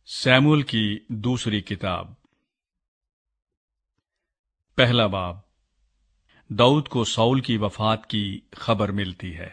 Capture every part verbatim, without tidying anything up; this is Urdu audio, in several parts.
سیموئیل کی دوسری کتاب پہلا باب۔ داؤد کو ساؤل کی وفات کی خبر ملتی ہے۔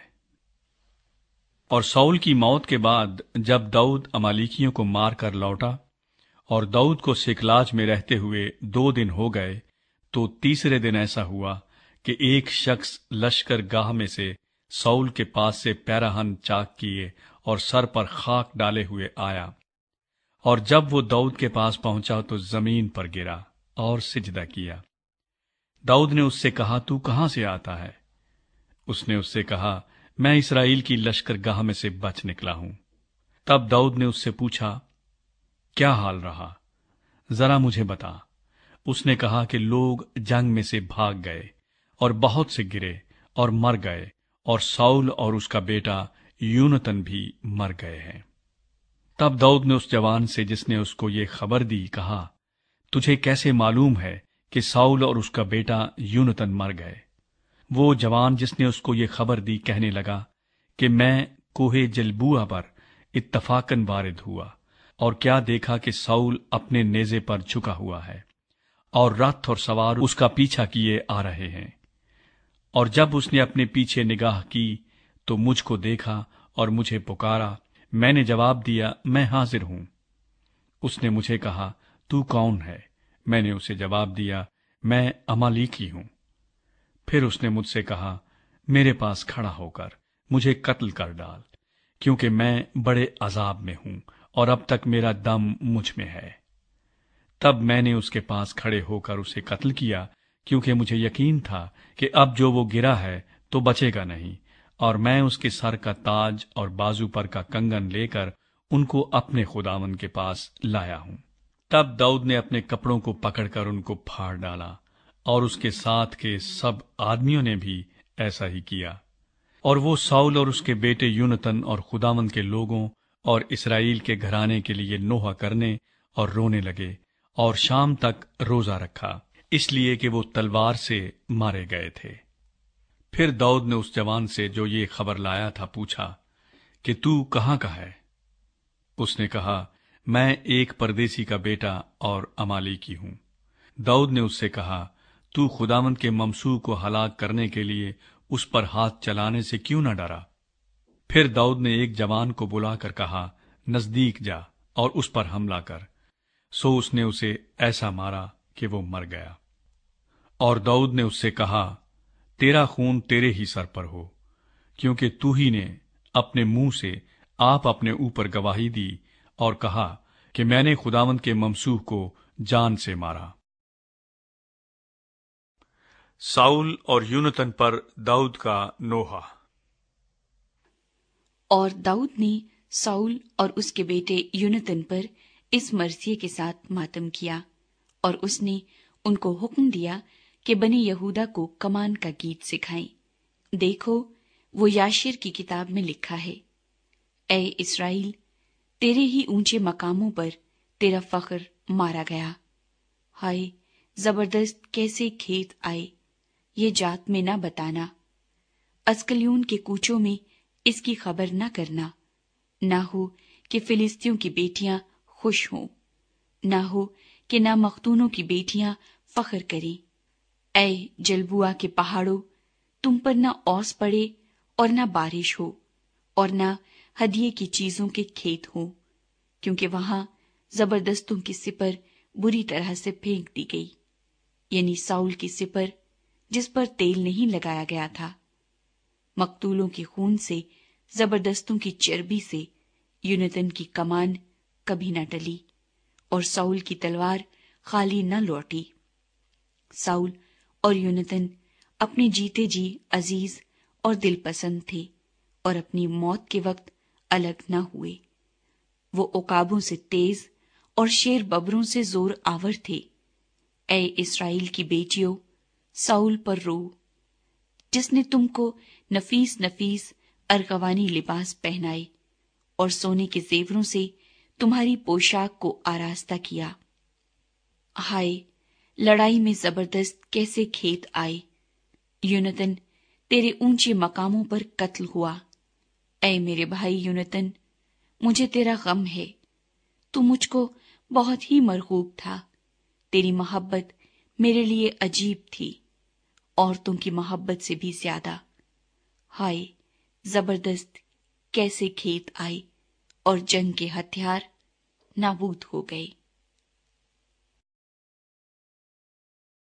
اور ساؤل کی موت کے بعد جب داؤد امالیکیوں کو مار کر لوٹا اور داؤد کو سکلاج میں رہتے ہوئے دو دن ہو گئے، تو تیسرے دن ایسا ہوا کہ ایک شخص لشکر گاہ میں سے ساؤل کے پاس سے پیراہن چاک کیے اور سر پر خاک ڈالے ہوئے آیا، اور جب وہ داؤد کے پاس پہنچا تو زمین پر گرا اور سجدہ کیا۔ داؤد نے اس سے کہا، تو کہاں سے آتا ہے؟ اس نے اس سے کہا، میں اسرائیل کی لشکر گاہ میں سے بچ نکلا ہوں۔ تب داؤد نے اس سے پوچھا، کیا حال رہا؟ ذرا مجھے بتا۔ اس نے کہا کہ لوگ جنگ میں سے بھاگ گئے اور بہت سے گرے اور مر گئے، اور ساؤل اور اس کا بیٹا یونتن بھی مر گئے ہیں۔ تب داؤد نے اس جوان سے جس نے اس کو یہ خبر دی کہا، تجھے کیسے معلوم ہے کہ ساؤل اور اس کا بیٹا یونتن مر گئے؟ وہ جوان جس نے اس کو یہ خبر دی کہنے لگا کہ میں کوہ جلبوع پر اتفاقاً وارد ہوا، اور کیا دیکھا کہ ساؤل اپنے نیزے پر جھکا ہوا ہے اور رتھ اور سوار اس کا پیچھا کیے آ رہے ہیں۔ اور جب اس نے اپنے پیچھے نگاہ کی تو مجھ کو دیکھا اور مجھے پکارا۔ میں نے جواب دیا، میں حاضر ہوں۔ اس نے مجھے کہا، تو کون ہے؟ میں نے اسے جواب دیا، میں امالیکی ہوں۔ پھر اس نے مجھ سے کہا، میرے پاس کھڑا ہو کر مجھے قتل کر ڈال، کیونکہ میں بڑے عذاب میں ہوں اور اب تک میرا دم مجھ میں ہے۔ تب میں نے اس کے پاس کھڑے ہو کر اسے قتل کیا، کیونکہ مجھے یقین تھا کہ اب جو وہ گرا ہے تو بچے گا نہیں، اور میں اس کے سر کا تاج اور بازو پر کا کنگن لے کر ان کو اپنے خداوند کے پاس لایا ہوں۔ تب داؤد نے اپنے کپڑوں کو پکڑ کر ان کو پھاڑ ڈالا، اور اس کے ساتھ کے سب آدمیوں نے بھی ایسا ہی کیا۔ اور وہ ساؤل اور اس کے بیٹے یونتن اور خداوند کے لوگوں اور اسرائیل کے گھرانے کے لیے نوحہ کرنے اور رونے لگے، اور شام تک روزہ رکھا، اس لیے کہ وہ تلوار سے مارے گئے تھے۔ پھر داؤد نے اس جوان سے جو یہ خبر لایا تھا پوچھا کہ تو کہاں کا ہے؟ اس نے کہا، میں ایک پردیسی کا بیٹا اور امالیکی ہوں۔ داؤد نے اس سے کہا، تو خداوند کے ممسوح کو ہلاک کرنے کے لیے اس پر ہاتھ چلانے سے کیوں نہ ڈرا؟ پھر داؤد نے ایک جوان کو بلا کر کہا، نزدیک جا اور اس پر حملہ کر۔ سو اس نے اسے ایسا مارا کہ وہ مر گیا۔ اور داؤد نے اس سے کہا، تیرا خون تیرے ہی سر پر ہو، کیونکہ تو ہی نے اپنے منہ سے آپ اپنے اوپر گواہی دی اور کہا کہ میں نے خداوند کے ممسوح کو جان سے مارا۔ ساؤل اور یونتن پر داؤد کا نوحہ۔ اور داؤد نے ساؤل اور اس کے بیٹے یونتن پر اس مرثیے کے ساتھ ماتم کیا، اور اس نے ان کو حکم دیا کہ بنی یہودا کو کمان کا گیت سکھائیں۔ دیکھو، وہ یاشر کی کتاب میں لکھا ہے، اے اسرائیل، تیرے ہی اونچے مقاموں پر تیرا فخر مارا گیا۔ ہائے، زبردست کیسے کھیت آئے، یہ جات میں نہ بتانا۔ اسکلیون کے کوچوں میں اس کی خبر نہ کرنا، نہ ہو کہ فلسطیوں کی بیٹیاں خوش ہوں، نہ ہو کہ نہ مختونوں کی بیٹیاں فخر کریں۔ اے جلبوع کے پہاڑوں، تم پر نہ اوس پڑے اور نہ بارش ہو، اور نہ ہدیے کی چیزوں کے کھیت ہوں، کیونکہ وہاں زبردستوں کی سپر بری طرح سے پھینک دی گئی، یعنی ساؤل کی سپر جس پر تیل نہیں لگایا گیا تھا۔ مقتولوں کے خون سے، زبردستوں کی چربی سے یونتن کی کمان کبھی نہ ٹلی، اور ساؤل کی تلوار خالی نہ لوٹی۔ ساؤل اور یونتن اپنے جیتے جی عزیز اور دل پسند تھے، اور اپنی موت کے وقت الگ نہ ہوئے۔ وہ عقابوں سے تیز اور شیر ببروں سے زور آور تھے۔ اے اسرائیل کی بیٹیوں، ساؤل پر رو، جس نے تم کو نفیس نفیس ارغوانی لباس پہنائے اور سونے کے زیوروں سے تمہاری پوشاک کو آراستہ کیا۔ ہائے، لڑائی میں زبردست کیسے کھیت آئے، یونتن تیرے اونچے مقاموں پر قتل ہوا۔ اے میرے بھائی یونتن، مجھے تیرا غم ہے، تو مجھ کو بہت ہی مرغوب تھا، تیری محبت میرے لیے عجیب تھی، عورتوں کی محبت سے بھی زیادہ۔ ہائے زبردست کیسے کھیت آئے اور جنگ کے ہتھیار نابود ہو گئے۔